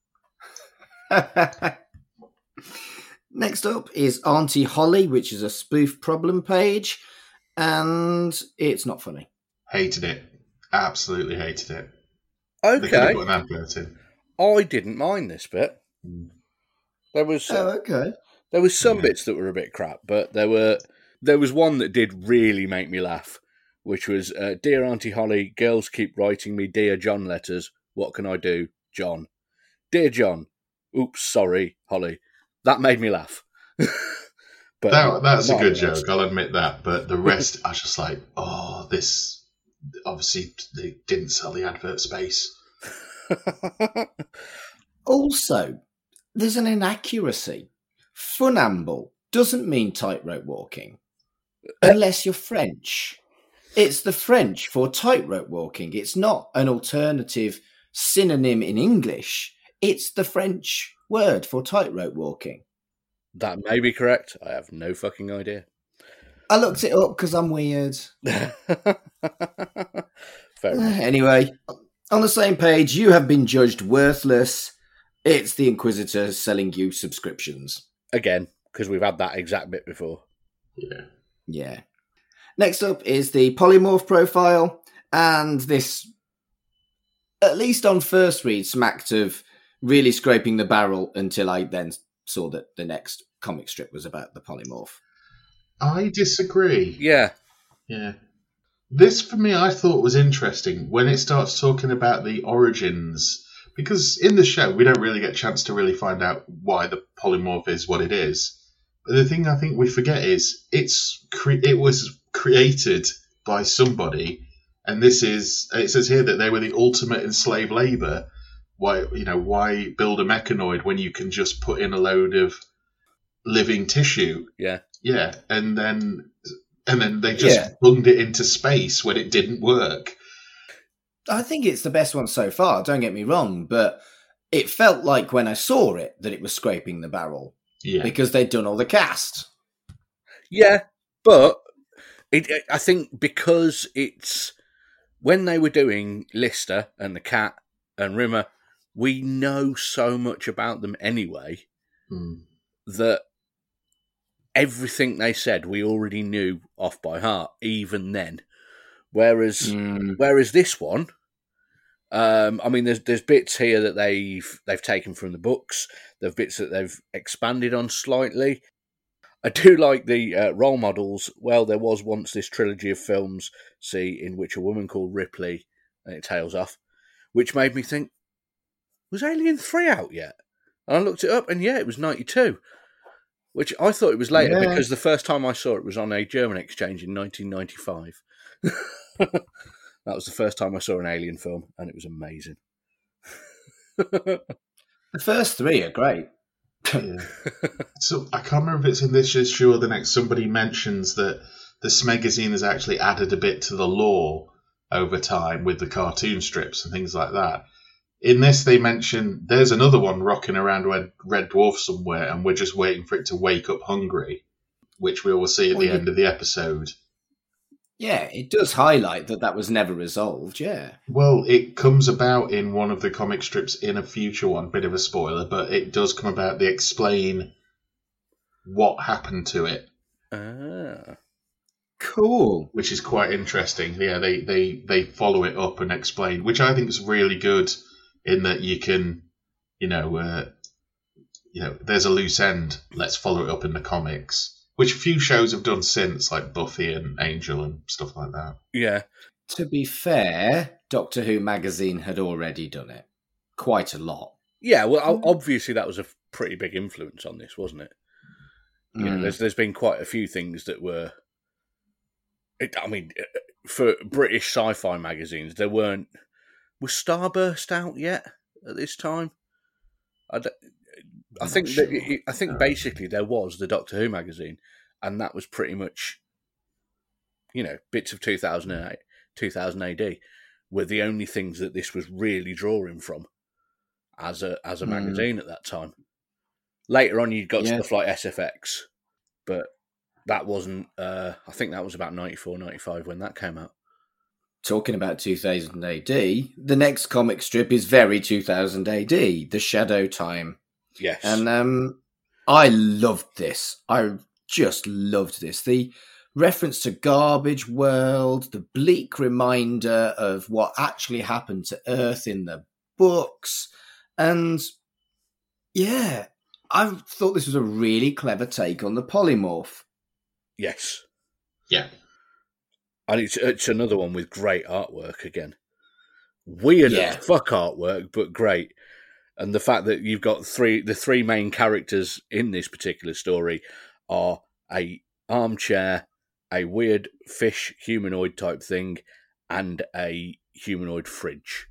Next up is Auntie Holly, which is a spoof problem page, and it's not funny. Hated it. Absolutely hated it. They could have Okay, put an advert in. I didn't mind this bit. There was uh, Oh, okay. there was some Yeah. bits that were a bit crap, but there were there was one that did really make me laugh, which was uh, "Dear Auntie Holly, girls keep writing me Dear John letters. What can I do, John? Dear John. Oops, sorry, Holly." That made me laugh. But That, that's a not good everyone else. joke, I'll admit that. But the rest, I was just like, oh, this. Obviously, they didn't sell the advert space. Also, there's an inaccuracy. Funamble doesn't mean tightrope walking, unless you're French. It's the French for tightrope walking. It's not an alternative synonym in English. It's the French word for tightrope walking. That may be correct. I have no fucking idea. I looked it up because I'm weird. Fair enough. Anyway, on the same page, you have been judged worthless. It's the Inquisitor selling you subscriptions. Again, because we've had that exact bit before. Yeah. Yeah. Next up is the polymorph profile, and this, at least on first read, smacked of really scraping the barrel until I then saw that the next comic strip was about the polymorph. I disagree. Yeah. Yeah. This, for me, I thought was interesting when it starts talking about the origins. Because in the show, we don't really get a chance to really find out why the polymorph is what it is. But the thing I think we forget is it's cre- it was created by somebody, and this is it says here that they were the ultimate in slave labor. Why you know why build a mechanoid when you can just put in a load of living tissue? Yeah. Yeah, and then and then they just Yeah. bunged it into space when it didn't work. I think it's the best one so far, don't get me wrong, but it felt like when I saw it that it was scraping the barrel Yeah, because they'd done all the cast. Yeah, but it, it- I think because it's when they were doing Lister and the Cat and Rimmer, we know so much about them anyway Mm. that everything they said we already knew off by heart, even then. Whereas, Mm. whereas this one, um, I mean, there's there's bits here that they've they've taken from the books. There's bits that they've expanded on slightly. I do like the uh, role models. Well, there was once this trilogy of films, see, in which a woman called Ripley, and it tails off, which made me think, was Alien three out yet? And I looked it up, and yeah, it was ninety-two, which I thought it was later Yeah. because the first time I saw it was on a German exchange in nineteen ninety-five. That was the first time I saw an Alien film, and it was amazing. The first three are great. Yeah. So I can't remember if it's in this issue or the next. Somebody mentions that this magazine has actually added a bit to the lore over time with the cartoon strips and things like that. In this, they mention there's another one rocking around Red, Red Dwarf somewhere, and we're just waiting for it to wake up hungry, which we will see at Well, the you- end of the episode. Yeah, it does highlight that that was never resolved, yeah. Well, it comes about in one of the comic strips in a future one, bit of a spoiler, but it does come about. They explain what happened to it, Ah. Cool. which is quite interesting. Yeah, they, they, they follow it up and explain, which I think is really good in that you can, you know, uh, you know, there's a loose end. Let's follow it up in the comics, which a few shows have done since, like Buffy and Angel and stuff like that. Yeah. To be fair, Doctor Who magazine had already done it. Quite a lot. Yeah, well, o- obviously that was a pretty big influence on this, wasn't it? You know, Mm. there's there's been quite a few things that were. It, I mean, uh, for British sci-fi magazines, there weren't. Was Starburst out yet at this time? I, don't- I Not think sure. that it, I think No. basically there was the Doctor Who magazine, and that was pretty much, you know, bits of two thousand eight, two thousand A D were the only things that this was really drawing from as a as a Mm. magazine at that time. Later on, you got Yeah. stuff like S F X, but that wasn't. Uh, I think that was about ninety-four, ninety-five when that came out. Talking about two thousand A D, the next comic strip is very two thousand A D, The Shadow Time. Yes, And um, I loved this. I just loved this. The reference to Garbage World, the bleak reminder of what actually happened to Earth in the books. And yeah, I thought this was a really clever take on the polymorph. Yes. Yeah. And it's, it's another one with great artwork again. Weird Yeah. as fuck artwork, but great. And the fact that you've got three, the three main characters in this particular story are a armchair, a weird fish humanoid type thing, and a humanoid fridge.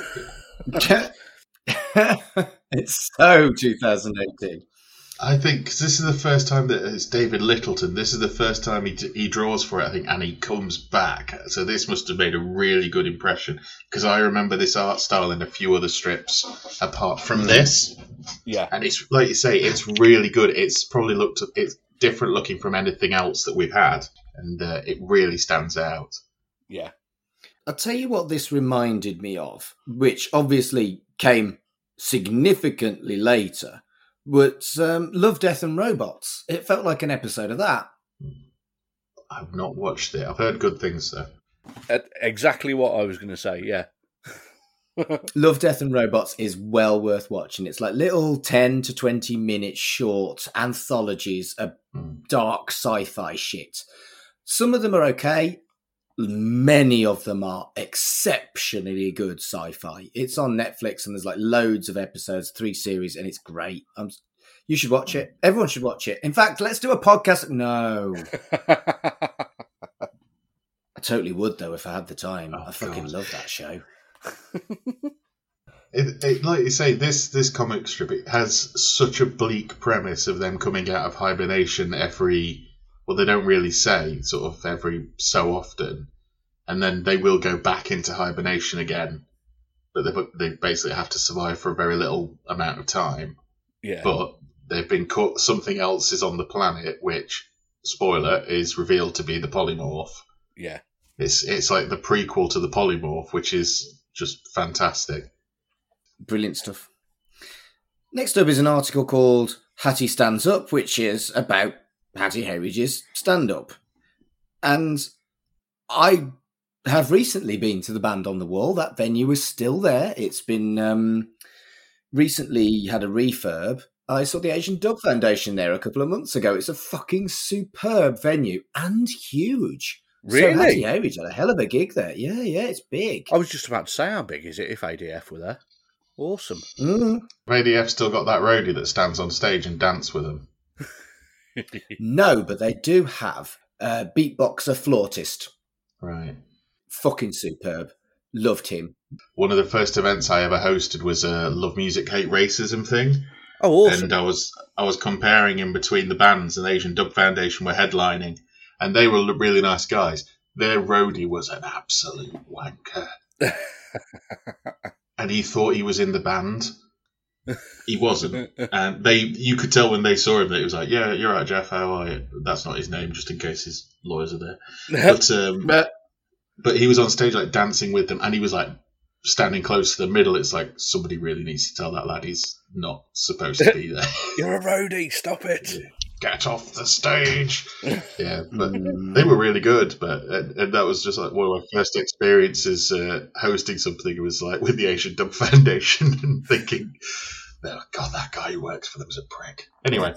It's so twenty eighteen. I think 'cause this is the first time that it's David Littleton. This is the first time he he draws for it, I think, and he comes back. So this must have made a really good impression because I remember this art style in a few other strips apart from this. Yeah, And it's like you say, it's really good. It's probably looked it's different looking from anything else that we've had, and uh, it really stands out. yeah. I'll tell you what this reminded me of, which obviously came significantly later, was um, Love, Death and Robots. It felt like an episode of that. I've not watched it. I've heard good things though. Uh, Exactly what I was going to say, yeah. Love, Death and Robots is well worth watching. It's like little ten to twenty minute short anthologies of Mm. dark sci-fi shit. Some of them are okay. Many of them are exceptionally good sci-fi. It's on Netflix and there's like loads of episodes, three series, and it's great. Um, you should watch it. Everyone should watch it. In fact, let's do a podcast. No, I totally would though if I had the time. Oh, I fucking God. love that show. It, it, like you say, this this comic strip it has such a bleak premise of them coming out of hibernation every. Well, they don't really say sort of every so often, and then they will go back into hibernation again, but they they basically have to survive for a very little amount of time. Yeah. But they've been caught. Something else is on the planet, which spoiler is revealed to be the polymorph. Yeah. It's it's like the prequel to the polymorph, which is just fantastic. Brilliant stuff. Next up is an article called Hattie Stands Up, which is about Hattie Heritage's stand-up. And I have recently been to the Band on the Wall. That venue is still there. It's been um, recently had a refurb. I saw the Asian Dub Foundation there a couple of months ago. It's a fucking superb venue and huge. Really? So Hattie Heritage had a hell of a gig there. Yeah, yeah, it's big. I was just about to say, how big is it if A D F were there? Awesome. Mm. A D F still got that roadie that stands on stage and dance with them. No, but they do have a beatboxer flautist. Right. Fucking superb. Loved him. One of the first events I ever hosted was a Love Music Hate Racism thing. Oh, awesome. And I was I was comparing in between the bands, and Asian Dub Foundation were headlining, and they were really nice guys. Their roadie was an absolute wanker. And he thought he was in the band. He wasn't. And they you could tell when they saw him that he was like, yeah, you're right, Jeff, how are you? That's not his name, just in case his lawyers are there. But um, But But he was on stage like dancing with them, and he was like standing close to the middle. It's like somebody really needs to tell that lad he's not supposed to be there. You're a roadie, stop it. Get off the stage. Yeah, but Mm. they were really good. But and, and that was just like one of my first experiences uh, hosting something. It was like with the Asian Dub Foundation and thinking, oh God, that guy who works for them is a prick. Anyway,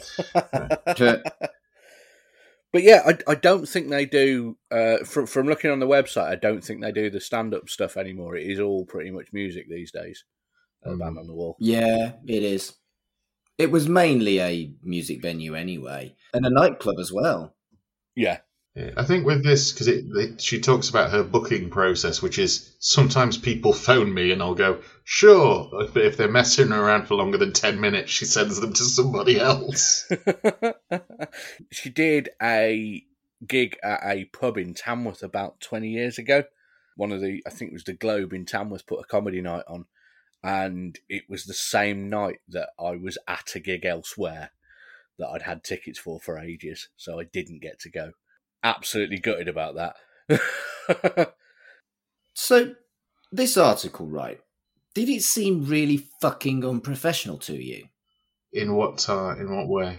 But yeah, I, I don't think they do, uh, from, from looking on the website, I don't think they do the stand-up stuff anymore. It is all pretty much music these days. Uh, Mm. Band on the Wall. yeah, it is. It was mainly a music venue anyway, and a nightclub as well. Yeah. yeah, I think with this, because it, it, she talks about her booking process, which is sometimes people phone me and I'll go, sure. But if they're messing around for longer than ten minutes, she sends them to somebody else. She did a gig at a pub in Tamworth about twenty years ago. One of the, I think it was the Globe in Tamworth, put a comedy night on. And it was the same night that I was at a gig elsewhere that I'd had tickets for for ages. So I didn't get to go. Absolutely gutted about that. So, this article, right? Did it seem really fucking unprofessional to you? In what uh, in what way?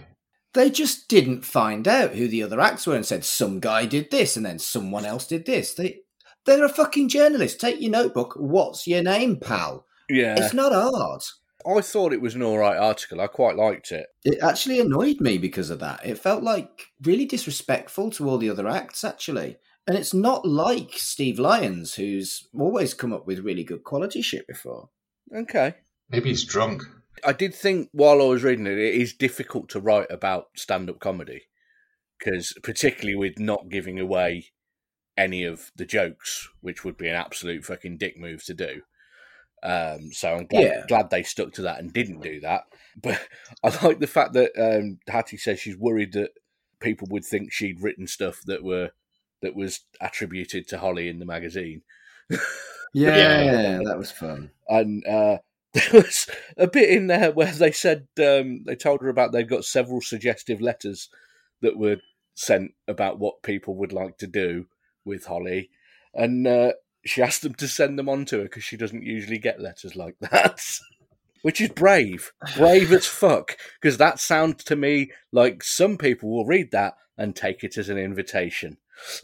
They just didn't find out who the other acts were and said some guy did this and then someone else did this. They, they're a fucking journalist. Take your notebook. What's your name, pal? Yeah. It's not hard. I thought it was an all right article. I quite liked it. It actually annoyed me because of that. It felt like really disrespectful to all the other acts, actually. And it's not like Steve Lyons, who's always come up with really good quality shit before. Okay. Maybe he's drunk. I did think while I was reading it, it is difficult to write about stand-up comedy. Because particularly with not giving away any of the jokes, which would be an absolute fucking dick move to do. Um, so I'm glad, Yeah. glad they stuck to that and didn't do that. But I like the fact that um, Hattie says she's worried that people would think she'd written stuff that were that was attributed to Holly in the magazine. Yeah, Yeah. that was fun. And uh, there was a bit in there where they said um, they told her about they've got several suggestive letters that were sent about what people would like to do with Holly, and uh, she asked them to send them on to her because she doesn't usually get letters like that. Which is brave. Brave as fuck. Because that sounds to me like some people will read that and take it as an invitation.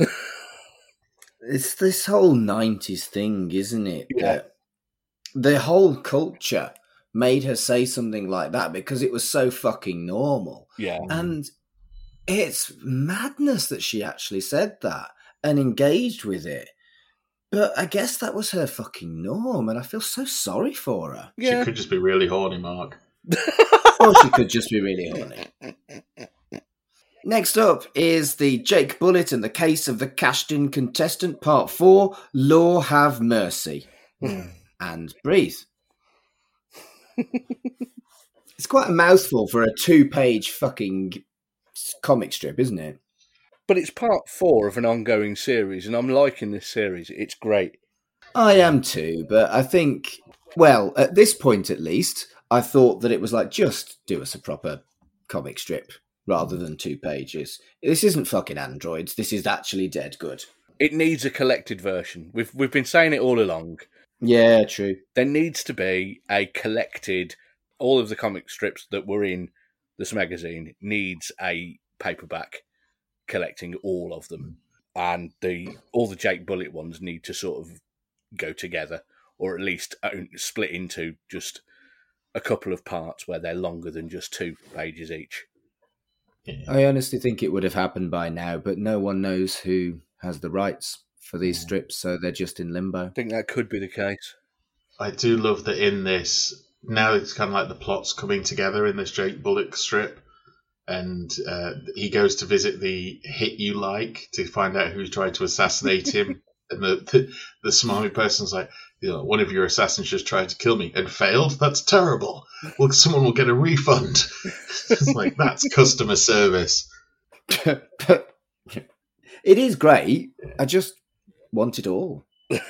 It's this whole nineties thing, isn't it? Yeah. That the whole culture made her say something like that because it was so fucking normal. Yeah. And it's madness that she actually said that and engaged with it. But I guess that was her fucking norm, and I feel so sorry for her. Yeah. She could just be really horny, Mark. Or she could just be really horny. Next up is the Jake Bullitt and the Case of the Cashed-In Contestant, Part four, Law Have Mercy. And breathe. It's quite a mouthful for a two-page fucking comic strip, isn't it? But it's part four of an ongoing series, and I'm liking this series. It's great. I am too, but I think, well, at this point at least, I thought that it was like, just do us a proper comic strip rather than two pages. This isn't fucking androids. This is actually dead good. It needs a collected version. We've we've been saying it all along. Yeah, true. There needs to be a collected, all of the comic strips that were in this magazine needs a paperback collecting all of them. And the all the Jake Bullitt ones need to sort of go together, or at least own, split into just a couple of parts where they're longer than just two pages each. Yeah. I honestly think it would have happened by now, but no one knows who has the rights for these strips, so they're just in limbo. I think that could be the case. I do love that in this, now it's kind of like the plot's coming together in this Jake Bullock strip. And uh, he goes to visit the hit you like to find out who's tried to assassinate him. And the, the, the smarmy person's like, you know, one of your assassins just tried to kill me and failed? That's terrible. Well, someone will get a refund. It's like, that's customer service. But it is great. I just want it all.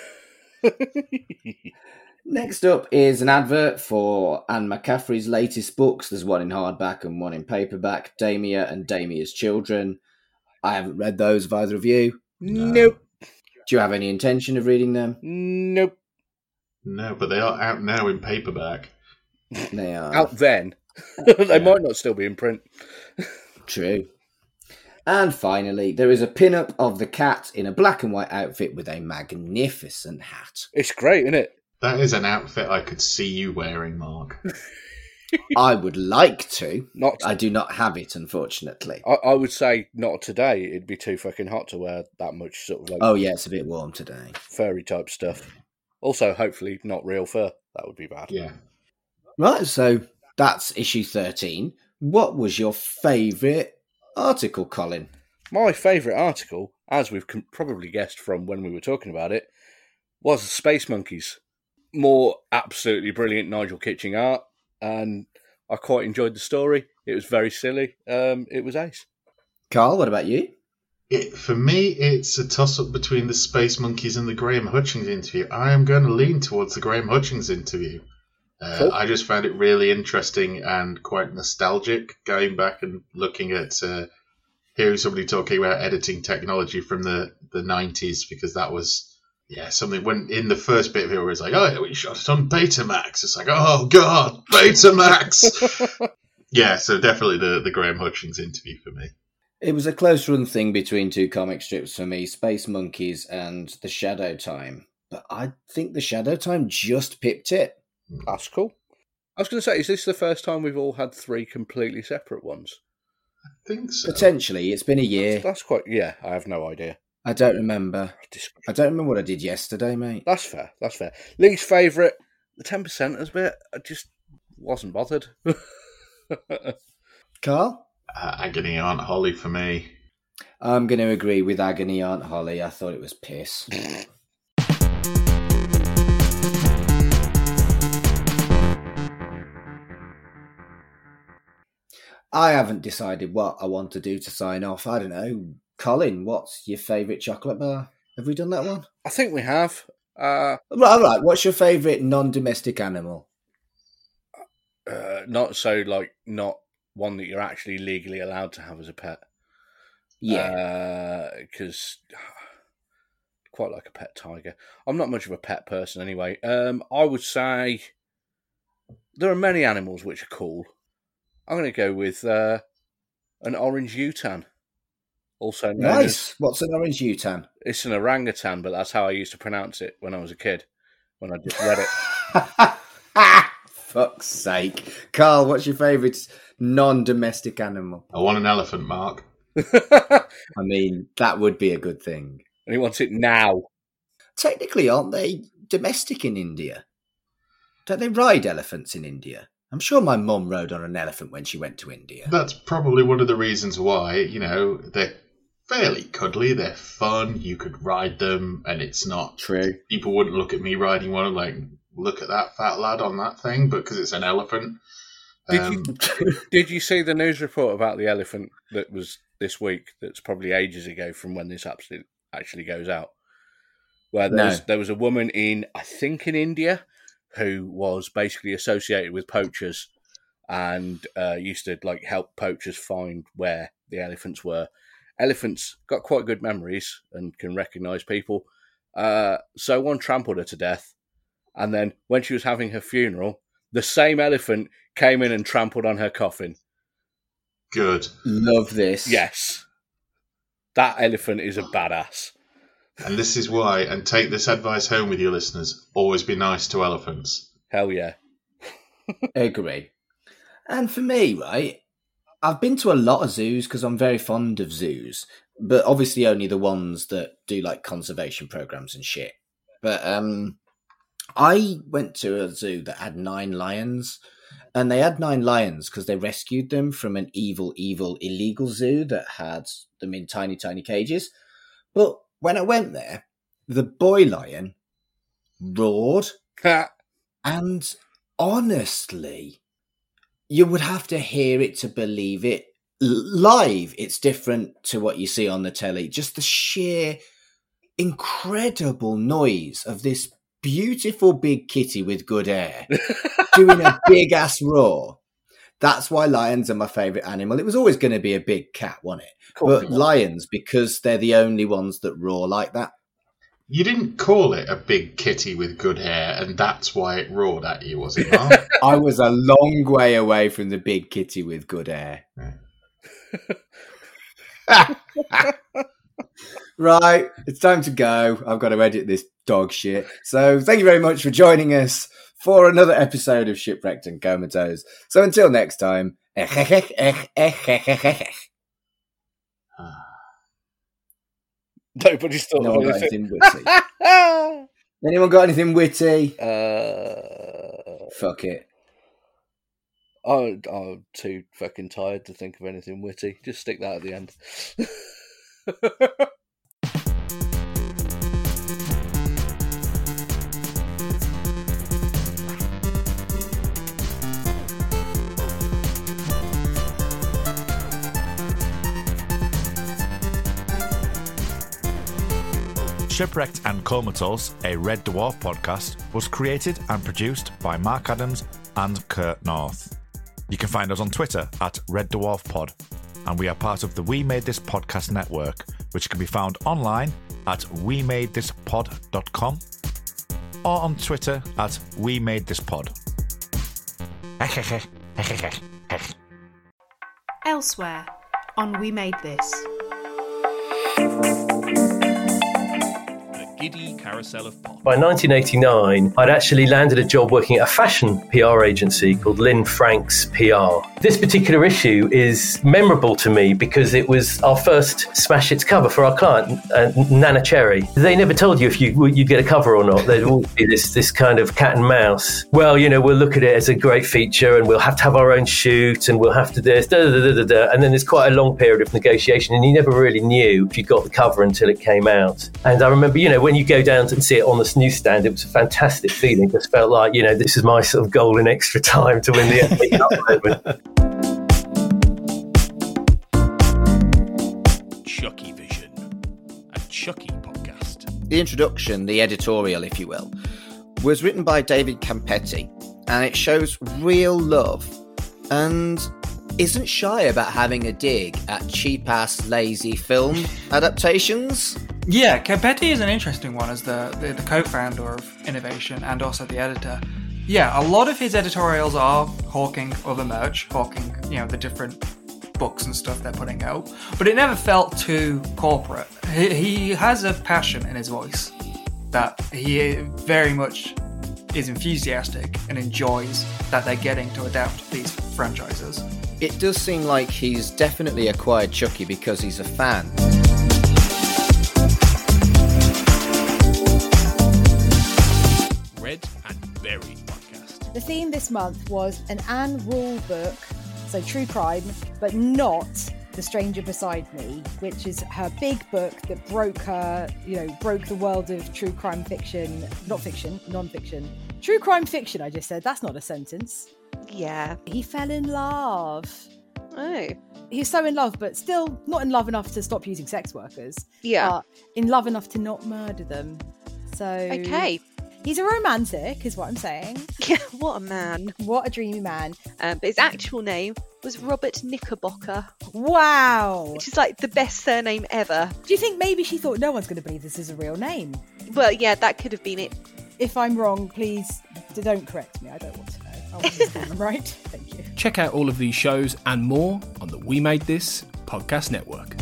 Next up is an advert for Anne McCaffrey's latest books. There's one in hardback and one in paperback, Damia and Damia's Children. I haven't read those, have either of you? Nope. Do you have any intention of reading them? Nope. No, but they are out now in paperback. They are. Out then. They Yeah. might not still be in print. True. And finally, there is a pin-up of the cat in a black and white outfit with a magnificent hat. It's great, isn't it? That is an outfit I could see you wearing, Mark. I would like to. Not. I do not have it, unfortunately. I, I would say not today. It'd be too fucking hot to wear that much sort of like Oh, yeah, it's a bit warm today. furry type stuff. Also, hopefully not real fur. That would be bad. Yeah. Right, so that's issue thirteen. What was your favourite article, Colin? My favourite article, as we've com- probably guessed from when we were talking about it, was Space Monkeys. More absolutely brilliant Nigel Kitching art, and I quite enjoyed the story. It was very silly. Um, it was ace. Carl, what about you? It, for me, it's a toss-up between the Space Monkeys and the Graham Hutchings interview. I am going to lean towards the Graham Hutchings interview. Uh, Cool. I just found it really interesting and quite nostalgic, going back and looking at uh, hearing somebody talking about editing technology from the, the nineties, because that was, yeah, something when in the first bit of it where it's like, oh, yeah, we shot it on Betamax. It's like, oh, God, Betamax. Yeah, so definitely the, the Graham Hutchings interview for me. It was a close run thing between two comic strips for me, Space Monkeys and The Shadow Time. But I think The Shadow Time just pipped it. That's cool. I was going to say, is this the first time we've all had three completely separate ones? I think so. Potentially. It's been a year. That's, that's quite... Yeah, I have no idea. I don't remember. I don't remember what I did yesterday, mate. That's fair. That's fair. Least favourite, the ten percenters bit. I just wasn't bothered. Carl? Uh, Agony Aunt Holly for me. I'm going to agree with Agony Aunt Holly. I thought it was piss. I haven't decided what I want to do to sign off. I don't know. Colin, what's your favourite chocolate bar? Have we done that one? I think we have. Uh, right, right. What's your favourite non-domestic animal? Uh, not so, like, not one that you're actually legally allowed to have as a pet. Yeah. Because uh, quite like a pet tiger. I'm not much of a pet person anyway. Um, I would say there are many animals which are cool. I'm going to go with uh, an orange utan. Also known nice. As, What's an orange utan? It's an orangutan, but that's how I used to pronounce it when I was a kid, when I just read it. Fuck's sake. Carl, what's your favourite non-domestic animal? I want an elephant, Mark. I mean, that would be a good thing. And he wants it now. Technically, aren't they domestic in India? Don't they ride elephants in India? I'm sure my mum rode on an elephant when she went to India. That's probably one of the reasons why, you know, they're fairly cuddly, they're fun, you could ride them, and it's not... True. People wouldn't look at me riding one and like, look at that fat lad on that thing, but because it's an elephant. Did, Um, you, did you see the news report about the elephant that was this week, that's probably ages ago from when this actually, actually goes out? Where there, No. was, there was a woman in, I think in India, who was basically associated with poachers and uh, used to like help poachers find where the elephants were. Elephants got quite good memories and can recognise people. Uh, so one trampled her to death. And then when she was having her funeral, the same elephant came in and trampled on her coffin. Good. Love this. Yes. That elephant is a badass. And this is why, and take this advice home with your listeners, always be nice to elephants. Hell yeah. Agree. And for me, right, I've been to a lot of zoos because I'm very fond of zoos, but obviously only the ones that do like conservation programs and shit. But um, I went to a zoo that had nine lions, and they had nine lions because they rescued them from an evil, evil, illegal zoo that had them in tiny, tiny cages. But when I went there, the boy lion roared, and honestly, you would have to hear it to believe it. L- live, it's different to what you see on the telly. Just the sheer incredible noise of this beautiful big kitty with good hair doing a big ass roar. That's why lions are my favourite animal. It was always going to be a big cat, wasn't it? Cool. But lions, because they're the only ones that roar like that. You didn't call it a big kitty with good hair, and that's why it roared at you, was it, Mark? I was a long way away from the big kitty with good hair. Right, it's time to go. I've got to edit this dog shit. So thank you very much for joining us for another episode of Shipwrecked and Comatose. So until next time, Nobody's thought no of one got anything. anything witty. Anyone got anything witty? Uh, Fuck it. I'm, I'm too fucking tired to think of anything witty. Just stick that at the end. Shipwrecked and Comatose, a Red Dwarf podcast, was created and produced by Mark Adams and Kurt North. You can find us on Twitter at Red Dwarf Pod, and we are part of the We Made This Podcast network, which can be found online at we made this pod dot com or on Twitter at We Made This Pod. Elsewhere on We Made This. Giddy carousel of pop. By nineteen eighty-nine, I'd actually landed a job working at a fashion P R agency called Lynn Franks P R. This particular issue is memorable to me because it was our first Smash Hits cover for our client, uh, Nana Cherry. They never told you if you, you'd get a cover or not. There'd always be this, this kind of cat and mouse. Well, you know, we'll look at it as a great feature and we'll have to have our own shoot and we'll have to do this, da, da, da, da, da. And then there's quite a long period of negotiation and you never really knew if you got the cover until it came out. And I remember, you know, when you go down and see it on the newsstand, it was a fantastic feeling. It just felt like, you know, this is my sort of golden extra time to win the F A Cup moment. Chucky Vision, a Chucky podcast. The introduction, the editorial, if you will, was written by David Campetti, and it shows real love and isn't shy about having a dig at cheap-ass, lazy film adaptations. Yeah, Campetti is an interesting one as the, the, the co-founder of Innovation and also the editor. Yeah, a lot of his editorials are hawking other merch, hawking, you know, the different books and stuff they're putting out, but it never felt too corporate. He, he has a passion in his voice that he very much is enthusiastic and enjoys that they're getting to adapt these franchises. It does seem like he's definitely acquired Chucky because he's a fan. Red and Berry podcast. The theme this month was an Anne Rule book, so true crime, but not The Stranger Beside Me, which is her big book that broke her, you know, broke the world of true crime fiction, not fiction, non-fiction. True crime fiction, I just said. That's not a sentence. Yeah. He fell in love. Oh. He's so in love, but still not in love enough to stop using sex workers. Yeah. But in love enough to not murder them. So... Okay. He's a romantic, is what I'm saying. Yeah, what a man. What a dreamy man. Um, but his actual name was Robert Knickerbocker. Wow. Which is like the best surname ever. Do you think maybe she thought no one's going to believe this is a real name? Well, yeah, that could have been it. If I'm wrong, please don't correct me. I don't want to know. I want to say I'm right. Thank you. Check out all of these shows and more on the We Made This podcast network.